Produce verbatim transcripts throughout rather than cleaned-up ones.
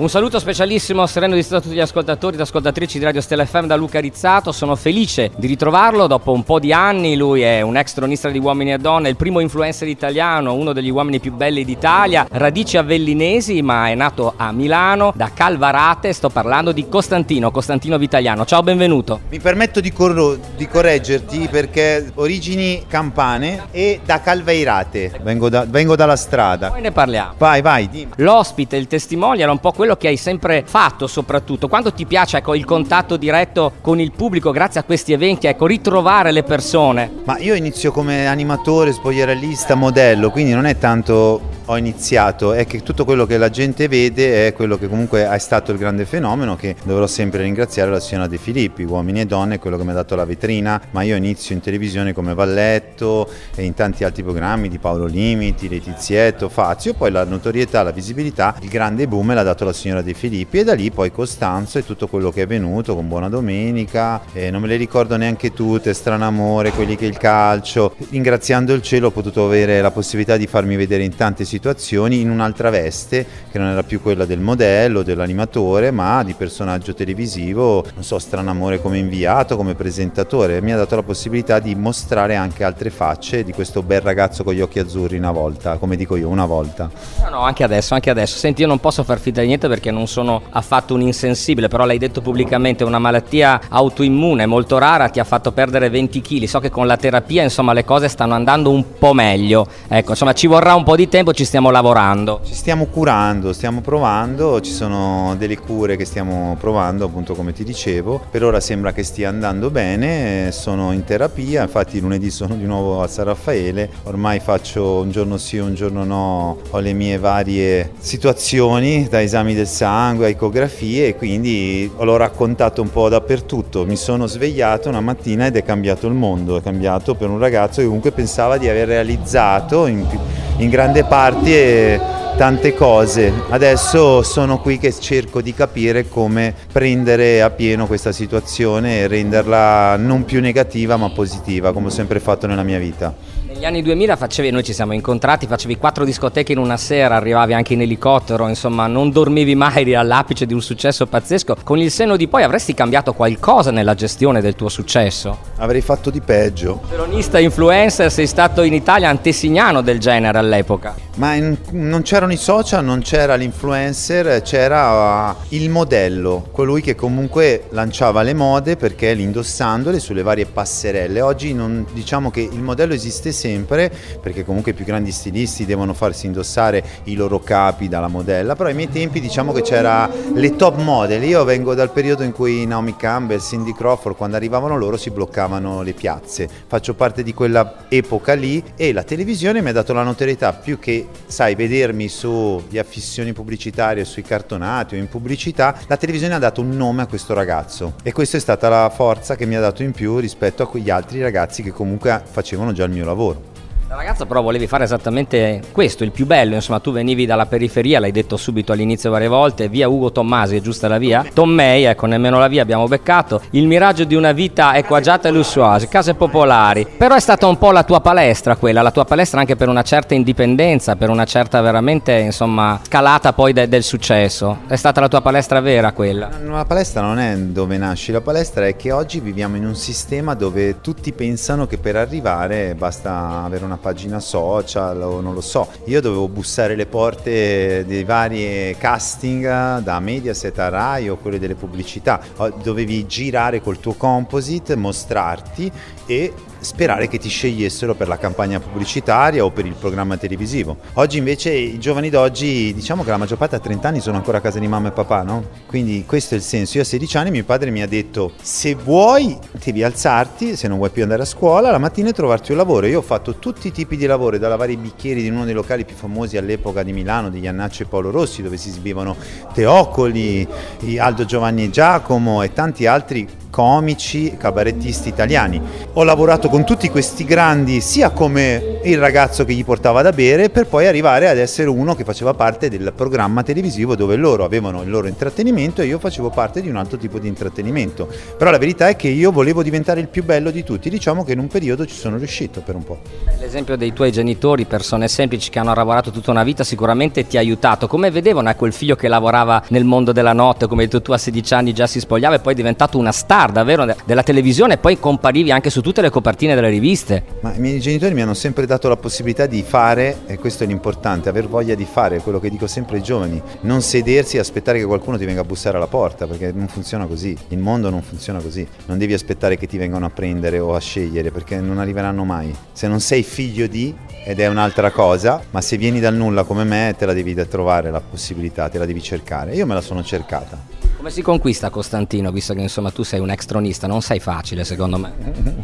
Un saluto specialissimo, sereno di a tutti gli ascoltatori ed ascoltatrici di Radio Stella F M da Luca Rizzato. Sono felice di ritrovarlo dopo un po' di anni. Lui è un ex tronista di Uomini e Donne, il primo influencer italiano, uno degli uomini più belli d'Italia, radici avellinesi ma è nato a Milano, da Calvarate. Sto parlando di Costantino, Costantino Vitagliano. Ciao, benvenuto. Mi permetto di, cor- di correggerti perché origini campane e da Calvairate, vengo, da- vengo dalla strada. Poi ne parliamo. Vai, vai, dimmi. L'ospite, il testimone era un po' quello che hai sempre fatto, soprattutto quando ti piace, ecco, il contatto diretto con il pubblico grazie a questi eventi, ecco, ritrovare le persone. Ma io inizio come animatore, spogliarellista, modello, quindi non è tanto ho iniziato, è che tutto quello che la gente vede è quello che comunque è stato il grande fenomeno, che dovrò sempre ringraziare la signora De Filippi, Uomini e Donne, è quello che mi ha dato la vetrina, ma io inizio in televisione come Valletto e in tanti altri programmi di Paolo Limiti, Letizietto, Fazio, poi la notorietà, la visibilità, il grande boom l'ha dato la signora De Filippi e da lì poi Costanzo e tutto quello che è venuto con Buona Domenica, e non me le ricordo neanche tutte, Stranamore, quelli che il calcio, ringraziando il cielo ho potuto avere la possibilità di farmi vedere in tante situazioni situazioni in un'altra veste che non era più quella del modello, dell'animatore, ma di personaggio televisivo, non so, Stranamore come inviato, come presentatore. Mi ha dato la possibilità di mostrare anche altre facce di questo bel ragazzo con gli occhi azzurri una volta, come dico io, una volta. No, no, anche adesso, anche adesso. Senti, io non posso far finta di niente perché non sono affatto un insensibile, però l'hai detto pubblicamente, una malattia autoimmune molto rara ti ha fatto perdere venti chili. So che con la terapia, insomma, le cose stanno andando un po' meglio. Ecco, insomma, ci vorrà un po' di tempo, ci stiamo lavorando. Ci stiamo curando, stiamo provando, ci sono delle cure che stiamo provando, appunto come ti dicevo. Per ora sembra che stia andando bene, sono in terapia, infatti lunedì sono di nuovo a San Raffaele, ormai faccio un giorno sì, un giorno no, ho le mie varie situazioni, da esami del sangue a ecografie, e quindi l'ho raccontato un po' dappertutto. Mi sono svegliato una mattina ed è cambiato il mondo, è cambiato per un ragazzo che comunque pensava di aver realizzato in, in grande parte tante cose. Adesso sono qui che cerco di capire come prendere a pieno questa situazione e renderla non più negativa ma positiva, come ho sempre fatto nella mia vita. Negli anni duemila facevi, noi ci siamo incontrati, facevi quattro discoteche in una sera, arrivavi anche in elicottero, insomma non dormivi mai, eri all'apice di un successo pazzesco. Con il senno di poi avresti cambiato qualcosa nella gestione del tuo successo? Avrei fatto di peggio. Cronista, influencer, sei stato in Italia antesignano del genere all'epoca. Ma in, non c'erano i social, non c'era l'influencer, c'era uh, il modello, colui che comunque lanciava le mode perché l'indossandole sulle varie passerelle. Oggi non, diciamo che il modello esiste sempre, perché comunque i più grandi stilisti devono farsi indossare i loro capi dalla modella, però ai miei tempi diciamo che c'era le top model. Io vengo dal periodo in cui Naomi Campbell, Cindy Crawford, quando arrivavano loro si bloccavano le piazze, faccio parte di quella epoca lì, e la televisione mi ha dato la notorietà, più che sai vedermi sugli affissioni pubblicitarie, sui cartonati o in pubblicità, la televisione ha dato un nome a questo ragazzo, e questa è stata la forza che mi ha dato in più rispetto a quegli altri ragazzi che comunque facevano già il mio lavoro. Da ragazza però volevi fare esattamente questo, il più bello, insomma tu venivi dalla periferia, l'hai detto subito all'inizio varie volte, via Ugo Tommasi, è giusta la via? Tommei, ecco, nemmeno la via abbiamo beccato, il miraggio di una vita equagiata e lussuosa, case popolari, però è stata un po' la tua palestra quella, la tua palestra anche per una certa indipendenza, per una certa veramente, insomma, scalata poi de- del successo, è stata la tua palestra vera quella? La palestra non è dove nasci, la palestra è che oggi viviamo in un sistema dove tutti pensano che per arrivare basta avere una pagina social o non lo so. Io dovevo bussare le porte dei vari casting da Mediaset a Rai o quelle delle pubblicità, dovevi girare col tuo composite, mostrarti e sperare che ti scegliessero per la campagna pubblicitaria o per il programma televisivo. Oggi invece i giovani d'oggi, diciamo che la maggior parte a trenta anni sono ancora a casa di mamma e papà, no? Quindi questo è il senso. Io a sedici anni mio padre mi ha detto: se vuoi devi alzarti, se non vuoi più andare a scuola, la mattina e trovarti un lavoro. Io ho fatto tutti i tipi di lavori, da lavare i bicchieri di uno dei locali più famosi all'epoca di Milano, di Iannaccio e Paolo Rossi, dove si esibivano Teocoli, Aldo Giovanni e Giacomo e tanti altri comici, cabarettisti italiani. Ho lavorato con tutti questi grandi, sia come il ragazzo che gli portava da bere, per poi arrivare ad essere uno che faceva parte del programma televisivo dove loro avevano il loro intrattenimento e io facevo parte di un altro tipo di intrattenimento. Però la verità è che io volevo diventare il più bello di tutti, diciamo che in un periodo ci sono riuscito per un po'. L'esempio dei tuoi genitori, persone semplici che hanno lavorato tutta una vita, sicuramente ti ha aiutato. Come vedevano quel figlio che lavorava nel mondo della notte, come hai detto tu, a sedici anni già si spogliava e poi è diventato una star davvero della televisione e poi comparivi anche su tutte le copertine delle riviste? Ma i miei genitori mi hanno sempre dato la possibilità di fare, e questo è l'importante, aver voglia di fare, quello che dico sempre ai giovani, non sedersi e aspettare che qualcuno ti venga a bussare alla porta, perché non funziona così, il mondo non funziona così, non devi aspettare che ti vengano a prendere o a scegliere, perché non arriveranno mai. Se non sei figlio di, ed è un'altra cosa, ma se vieni dal nulla come me te la devi trovare la possibilità, te la devi cercare. Io me la sono cercata. Come si conquista Costantino, visto che insomma tu sei un ex tronista? Non sei facile secondo me.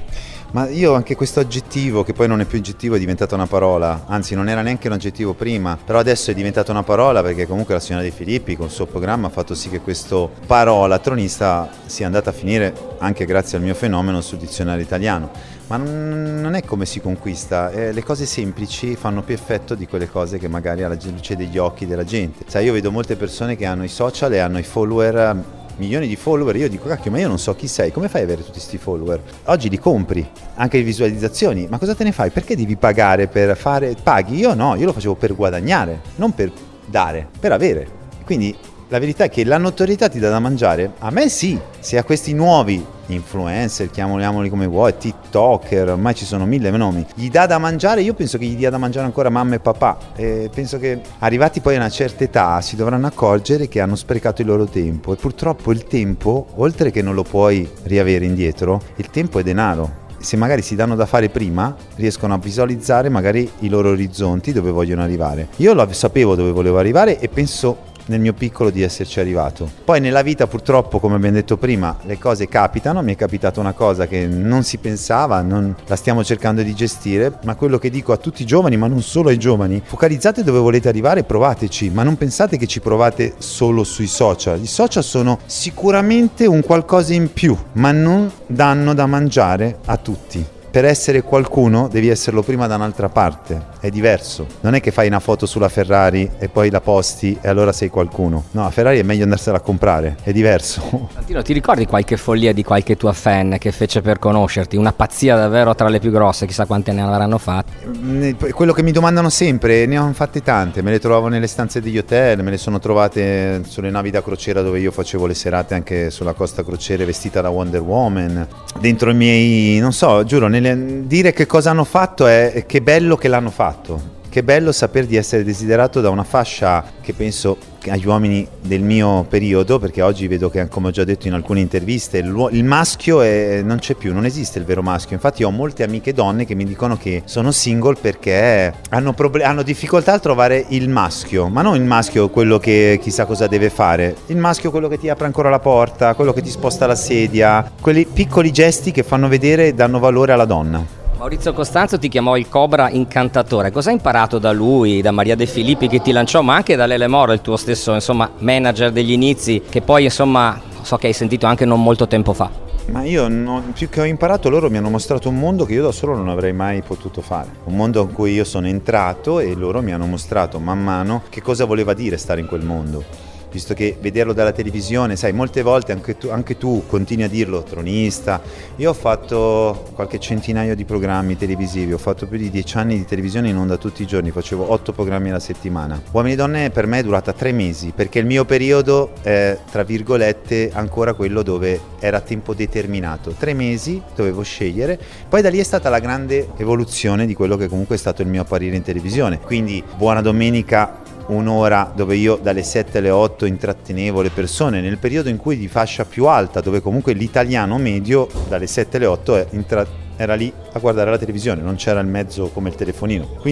Ma io anche questo aggettivo, che poi non è più aggettivo, è diventata una parola, anzi non era neanche un aggettivo prima, però adesso è diventata una parola perché comunque la signora De Filippi con il suo programma ha fatto sì che questo parola tronista sia andata a finire, anche grazie al mio fenomeno, sul dizionario italiano. Ma non è come si conquista, eh, le cose semplici fanno più effetto di quelle cose che magari alla luce degli occhi della gente. Sai, io vedo molte persone che hanno i social e hanno i follower, milioni di follower, io dico cacchio, ma io non so chi sei, come fai ad avere tutti questi follower? Oggi li compri, anche le visualizzazioni, ma cosa te ne fai? Perché devi pagare per fare? Paghi? Io no, io lo facevo per guadagnare, non per dare, per avere. Quindi la verità è che la notorietà ti dà da mangiare, a me sì, se a questi nuovi influencer, chiamiamoli come vuoi, TikToker, ormai ci sono mille nomi, gli dà da mangiare, io penso che gli dia da mangiare ancora mamma e papà, e penso che arrivati poi a una certa età si dovranno accorgere che hanno sprecato il loro tempo, e purtroppo il tempo, oltre che non lo puoi riavere indietro, il tempo è denaro. Se magari si danno da fare prima, riescono a visualizzare magari i loro orizzonti, dove vogliono arrivare. Io lo sapevo dove volevo arrivare e penso nel mio piccolo di esserci arrivato. Poi nella vita purtroppo, come abbiamo detto prima, le cose capitano, mi è capitata una cosa che non si pensava, non la stiamo cercando di gestire, ma quello che dico a tutti i giovani, ma non solo ai giovani, focalizzate dove volete arrivare, provateci, ma non pensate che ci provate solo sui social. I social sono sicuramente un qualcosa in più, ma non danno da mangiare a tutti. Per essere qualcuno devi esserlo prima da un'altra parte, è diverso. Non è che fai una foto sulla Ferrari e poi la posti e allora sei qualcuno. No, la Ferrari è meglio andarsela a comprare, è diverso. Santino, ti ricordi qualche follia di qualche tua fan che fece per conoscerti? Una pazzia davvero tra le più grosse, chissà quante ne avranno fatte. Quello che mi domandano sempre, ne ho fatte tante, me le trovavo nelle stanze degli hotel, me le sono trovate sulle navi da crociera dove io facevo le serate anche sulla Costa Crociere vestita da Wonder Woman, dentro i miei, non so, giuro, nelle dire che cosa hanno fatto è che bello che l'hanno fatto, che bello saper di essere desiderato da una fascia che penso agli uomini del mio periodo, perché oggi vedo che, come ho già detto in alcune interviste, il, il maschio è, non c'è più, non esiste il vero maschio. Infatti ho molte amiche donne che mi dicono che sono single perché hanno, proble- hanno difficoltà a trovare il maschio, ma non il maschio quello che chissà cosa deve fare, il maschio quello che ti apre ancora la porta, quello che ti sposta la sedia, quei piccoli gesti che fanno vedere e danno valore alla donna. Maurizio Costanzo ti chiamò il Cobra incantatore. Cosa hai imparato da lui, da Maria De Filippi che ti lanciò, ma anche da Lele Moro, il tuo stesso insomma manager degli inizi, che poi insomma so che hai sentito anche non molto tempo fa? Ma io non, più che ho imparato, loro mi hanno mostrato un mondo che io da solo non avrei mai potuto fare, un mondo in cui io sono entrato e loro mi hanno mostrato man mano che cosa voleva dire stare in quel mondo. Visto che vederlo dalla televisione, sai, molte volte anche tu, anche tu continui a dirlo, tronista. Io ho fatto qualche centinaio di programmi televisivi, ho fatto più di dieci anni di televisione in onda tutti i giorni, facevo otto programmi alla settimana. Uomini e Donne per me è durata tre mesi, perché il mio periodo è, tra virgolette, ancora quello dove era a tempo determinato. Tre mesi, dovevo scegliere, poi da lì è stata la grande evoluzione di quello che comunque è stato il mio apparire in televisione. Quindi Buona Domenica, un'ora dove io dalle sette alle otto intrattenevo le persone nel periodo in cui di fascia più alta, dove comunque l'italiano medio dalle sette alle otto intra- era lì a guardare la televisione, non c'era il mezzo come il telefonino. Quindi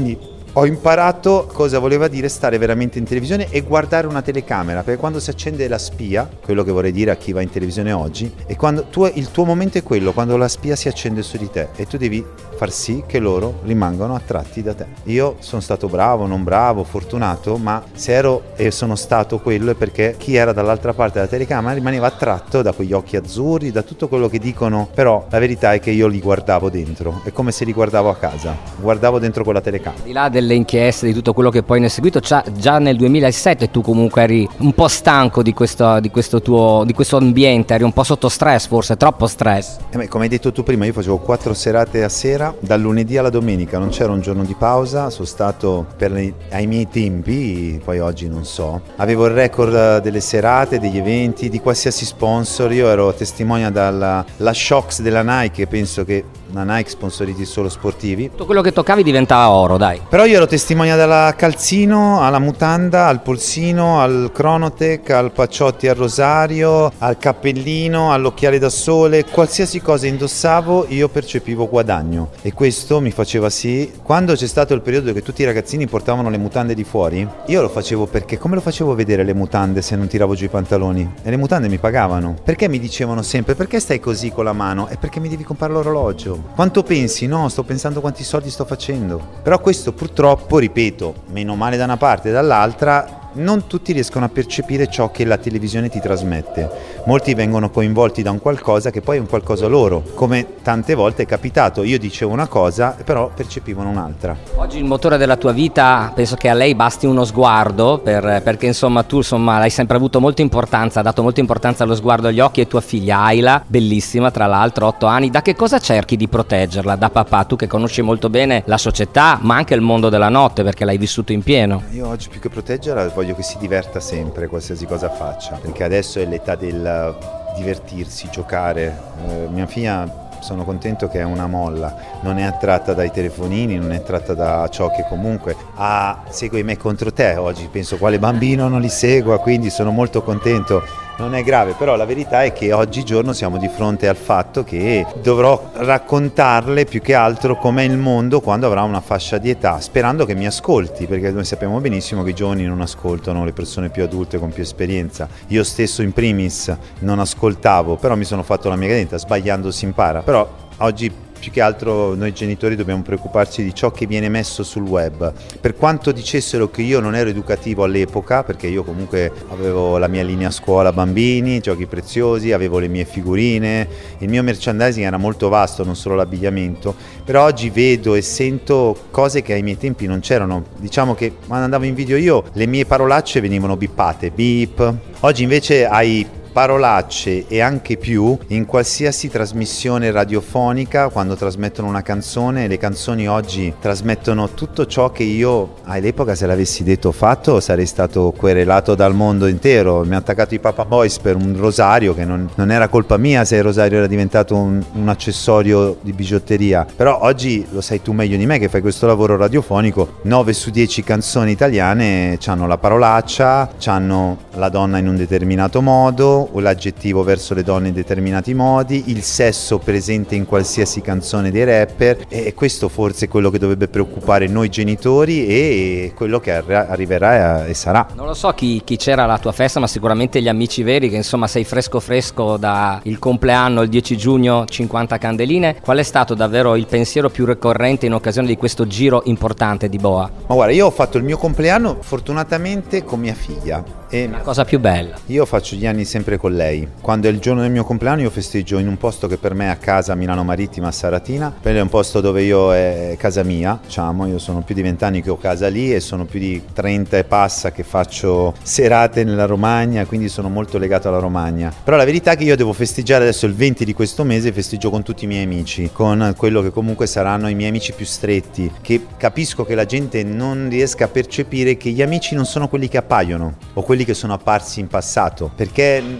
ho imparato cosa voleva dire stare veramente in televisione e guardare una telecamera, perché quando si accende la spia, quello che vorrei dire a chi va in televisione oggi, è quando tu, il tuo momento è quello, quando la spia si accende su di te e tu devi far sì che loro rimangano attratti da te. Io sono stato bravo, non bravo, fortunato, ma se ero e sono stato quello è perché chi era dall'altra parte della telecamera rimaneva attratto da quegli occhi azzurri, da tutto quello che dicono, però la verità è che io li guardavo dentro, è come se li guardavo a casa, guardavo dentro quella telecamera. Di là delle inchieste, di tutto quello che poi ne è seguito, già, già nel duemilasette tu comunque eri un po' stanco di questo, di questo tuo di questo ambiente, eri un po' sotto stress, forse troppo stress. Eh beh, come hai detto tu prima, io facevo quattro serate a sera, dal lunedì alla domenica, non c'era un giorno di pausa, sono stato per le, ai miei tempi, poi oggi non so, avevo il record delle serate, degli eventi, di qualsiasi sponsor, io ero testimone dalla la Shox della Nike, penso che la Nike sponsorizzi solo sportivi. Tutto quello che toccavi diventava oro, dai. Però io ero testimone dalla calzino, alla mutanda, al polsino, al Chronotech, al Pacciotti al rosario, al cappellino, all'occhiale da sole, qualsiasi cosa indossavo io percepivo guadagno e questo mi faceva sì. Quando c'è stato il periodo che tutti i ragazzini portavano le mutande di fuori, io lo facevo perché come lo facevo vedere le mutande se non tiravo giù i pantaloni? E le mutande mi pagavano. Perché mi dicevano sempre perché stai così con la mano? È perché mi devi comprare l'orologio. Quanto pensi? No, sto pensando quanti soldi sto facendo. Però questo purtroppo, ripeto, meno male da una parte e dall'altra, non tutti riescono a percepire ciò che la televisione ti trasmette. Molti vengono coinvolti da un qualcosa che poi è un qualcosa loro, come tante volte è capitato. Io dicevo una cosa, però percepivano un'altra. Oggi il motore della tua vita, penso che a lei basti uno sguardo, per, perché insomma tu insomma hai sempre avuto molta importanza, ha dato molta importanza allo sguardo agli occhi, e tua figlia Ayla, bellissima tra l'altro, otto anni, da che cosa cerchi di proteggerla? Da papà, tu che conosci molto bene la società, ma anche il mondo della notte, perché l'hai vissuto in pieno. Io oggi più che proteggerla voglio che si diverta sempre, qualsiasi cosa faccia, perché adesso è l'età del divertirsi, giocare. Eh, mia figlia, sono contento che è una molla, non è attratta dai telefonini, non è attratta da ciò che comunque ha, segue me contro te oggi, penso quale bambino non li segua, quindi sono molto contento. Non è grave, però la verità è che oggigiorno siamo di fronte al fatto che dovrò raccontarle più che altro com'è il mondo quando avrà una fascia di età, sperando che mi ascolti, perché noi sappiamo benissimo che i giovani non ascoltano le persone più adulte con più esperienza. Io stesso in primis non ascoltavo, però mi sono fatto la mia cadenta, sbagliando si impara, però oggi più che altro noi genitori dobbiamo preoccuparci di ciò che viene messo sul web. Per quanto dicessero che io non ero educativo all'epoca, perché io comunque avevo la mia linea scuola bambini, giochi preziosi, avevo le mie figurine, il mio merchandising era molto vasto, non solo l'abbigliamento, però oggi vedo e sento cose che ai miei tempi non c'erano. Diciamo che quando andavo in video io le mie parolacce venivano bippate, beep. Oggi invece hai parolacce e anche più in qualsiasi trasmissione radiofonica. Quando trasmettono una canzone, le canzoni oggi trasmettono tutto ciò che io all'epoca, se l'avessi detto o fatto, sarei stato querelato dal mondo intero. Mi ha attaccato i Papa Boys per un rosario che non, non era colpa mia se il rosario era diventato un, un accessorio di bigiotteria, però oggi lo sai tu meglio di me che fai questo lavoro radiofonico, nove su dieci canzoni italiane hanno la parolaccia, hanno la donna in un determinato modo o l'aggettivo verso le donne in determinati modi, il sesso presente in qualsiasi canzone dei rapper, e questo forse è quello che dovrebbe preoccupare noi genitori e quello che arriverà e sarà. Non lo so chi, chi c'era alla tua festa, ma sicuramente gli amici veri, che insomma sei fresco fresco da il compleanno, il dieci giugno, cinquanta candeline. Qual è stato davvero il pensiero più ricorrente in occasione di questo giro importante di Boa? Ma guarda, io ho fatto il mio compleanno fortunatamente con mia figlia. E la cosa più bella. Io faccio gli anni sempre con lei. Quando è il giorno del mio compleanno io festeggio in un posto che per me è a casa, Milano Marittima, a Saratina. Quello è un posto dove io è casa mia, diciamo, io sono più di vent'anni che ho casa lì e sono più di trenta e passa che faccio serate nella Romagna, quindi sono molto legato alla Romagna. Però la verità è che io devo festeggiare adesso il venti di questo mese, festeggio con tutti i miei amici, con quello che comunque saranno i miei amici più stretti, che capisco che la gente non riesca a percepire che gli amici non sono quelli che appaiono o quelli che sono apparsi in passato, perché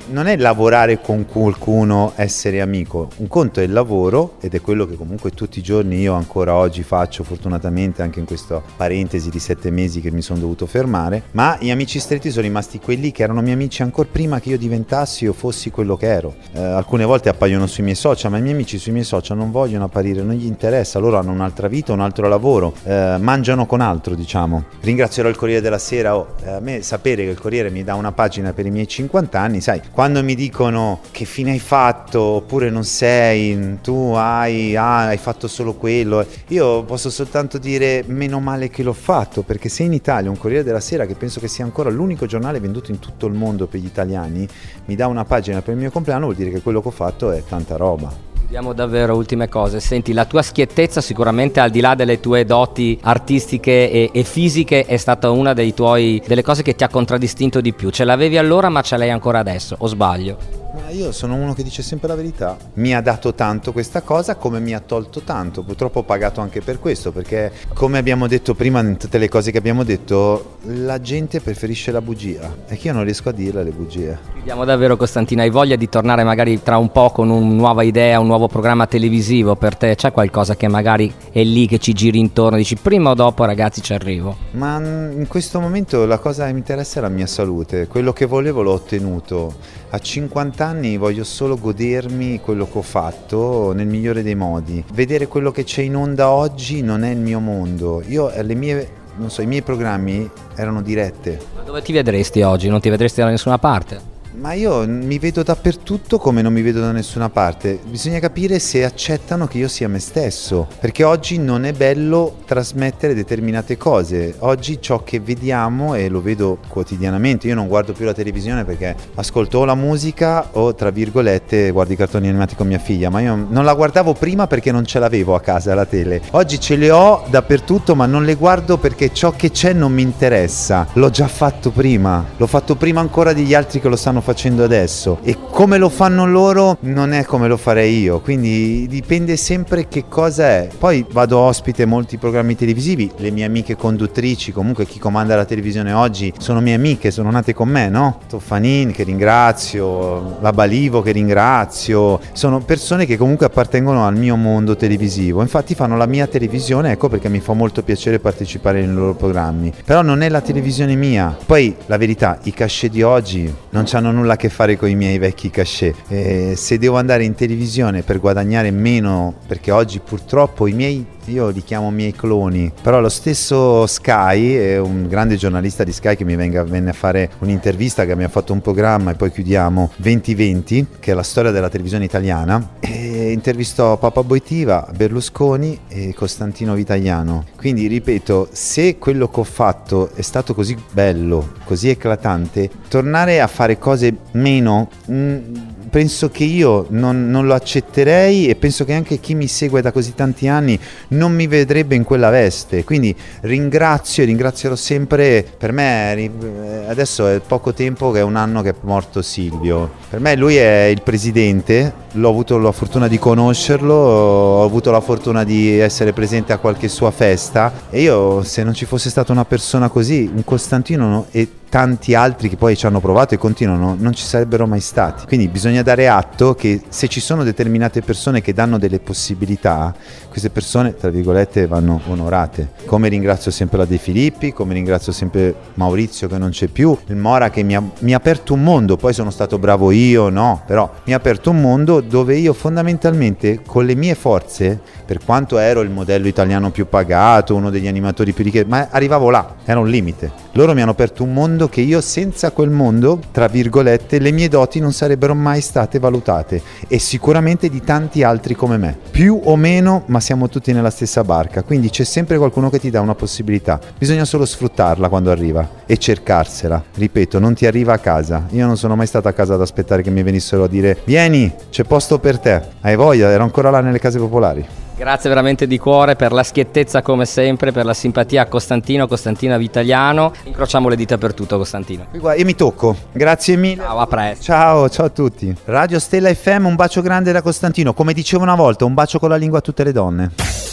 non è lavorare con qualcuno, essere amico. Un conto è il lavoro, ed è quello che comunque tutti i giorni io ancora oggi faccio, fortunatamente anche in questa parentesi di sette mesi che mi sono dovuto fermare, ma gli amici stretti sono rimasti quelli che erano miei amici ancora prima che io diventassi o fossi quello che ero. Eh, alcune volte appaiono sui miei social, ma i miei amici sui miei social non vogliono apparire, non gli interessa, loro hanno un'altra vita, un altro lavoro, eh, mangiano con altro, diciamo. Ringrazierò il Corriere della Sera, oh, a me sapere che il Corriere mi dà una pagina per i miei cinquanta anni, sai, quando mi dicono che fine hai fatto oppure non sei, tu hai, ah, hai fatto solo quello, io posso soltanto dire meno male che l'ho fatto, perché se in Italia un Corriere della Sera, che penso che sia ancora l'unico giornale venduto in tutto il mondo per gli italiani, mi dà una pagina per il mio compleanno, vuol dire che quello che ho fatto è tanta roba. Vediamo davvero ultime cose. Senti, la tua schiettezza sicuramente, al di là delle tue doti artistiche e, e fisiche, è stata una dei tuoi, delle cose che ti ha contraddistinto di più. Ce l'avevi allora, ma ce l'hai ancora adesso, o sbaglio? Ma io sono uno che dice sempre la verità. Mi ha dato tanto questa cosa, come mi ha tolto tanto. Purtroppo ho pagato anche per questo, perché come abbiamo detto prima, in tutte le cose che abbiamo detto, la gente preferisce la bugia e che io non riesco a dirle le bugie. Vediamo davvero, Costantino, hai voglia di tornare magari tra un po' con una nuova idea, un nuovo programma televisivo per te? C'è qualcosa che magari è lì che ci giri intorno, dici prima o dopo ragazzi ci arrivo? Ma in questo momento la cosa che mi interessa è la mia salute, quello che volevo l'ho ottenuto. A cinquanta anni voglio solo godermi quello che ho fatto nel migliore dei modi. Vedere quello che c'è in onda oggi non è il mio mondo. Io le mie, non so, i miei programmi erano dirette. Ma dove ti vedresti oggi? Non ti vedresti da nessuna parte? Ma io mi vedo dappertutto come non mi vedo da nessuna parte. Bisogna capire se accettano che io sia me stesso, perché oggi non è bello trasmettere determinate cose. Oggi ciò che vediamo, e lo vedo quotidianamente, io non guardo più la televisione perché ascolto o la musica o, tra virgolette, guardo i cartoni animati con mia figlia, ma io non la guardavo prima perché non ce l'avevo a casa la tele. Oggi ce le ho dappertutto, ma non le guardo perché ciò che c'è non mi interessa. L'ho già fatto prima, l'ho fatto prima ancora degli altri che lo stanno facendo adesso, e come lo fanno loro non è come lo farei io, quindi dipende sempre che cosa è. Poi vado ospite a molti programmi televisivi, le mie amiche conduttrici, comunque chi comanda la televisione oggi sono mie amiche, sono nate con me, no? Toffanin, che ringrazio, la Balivo, che ringrazio, sono persone che comunque appartengono al mio mondo televisivo, infatti fanno la mia televisione, ecco perché mi fa molto piacere partecipare nei loro programmi, però non è la televisione mia. Poi la verità, i cachet di oggi non c'hanno nulla a che fare con i miei vecchi cachet. Eh, se devo andare in televisione per guadagnare meno, perché oggi purtroppo i miei, io li chiamo miei cloni, però lo stesso Sky, è un grande giornalista di Sky che mi venga, venne a fare un'intervista, che mi ha fatto un programma, e poi chiudiamo venti venti, che è la storia della televisione italiana, e intervistò Papa Boitiva, Berlusconi e Costantino Vitagliano. Quindi ripeto, se quello che ho fatto è stato così bello, così eclatante, tornare a fare cose meno, mh, penso che io non, non lo accetterei, e penso che anche chi mi segue da così tanti anni non mi vedrebbe in quella veste. Quindi ringrazio e ringrazierò sempre. Per me adesso è poco tempo che è un anno che è morto Silvio, per me lui è il presidente, l'ho avuto la fortuna di conoscerlo, ho avuto la fortuna di essere presente a qualche sua festa, e io, se non ci fosse stata una persona così, un Costantino, no, e tanti altri che poi ci hanno provato e continuano, non ci sarebbero mai stati. Quindi bisogna dare atto che se ci sono determinate persone che danno delle possibilità, queste persone, tra virgolette, vanno onorate. Come ringrazio sempre la De Filippi, come ringrazio sempre Maurizio che non c'è più, il Mora che mi ha, mi ha aperto un mondo. Poi sono stato bravo io, no, però mi ha aperto un mondo dove io fondamentalmente con le mie forze, per quanto ero il modello italiano più pagato, uno degli animatori più ricchi, ma arrivavo là, era un limite. Loro mi hanno aperto un mondo che io, senza quel mondo, tra virgolette, le mie doti non sarebbero mai state valutate, e sicuramente di tanti altri come me, più o meno, ma siamo tutti nella stessa barca. Quindi c'è sempre qualcuno che ti dà una possibilità, bisogna solo sfruttarla quando arriva e cercarsela. Ripeto, non ti arriva a casa. Io non sono mai stato a casa ad aspettare che mi venissero a dire vieni, c'è posto per te, hai voglia, ero ancora là nelle case popolari. Grazie veramente di cuore per la schiettezza come sempre, per la simpatia a Costantino, Costantino Vitagliano. Incrociamo le dita per tutto, Costantino. Guarda, io mi tocco, grazie mille. Ciao, a presto. Ciao, ciao a tutti. Radio Stella F M, un bacio grande da Costantino. Come dicevo una volta, un bacio con la lingua a tutte le donne.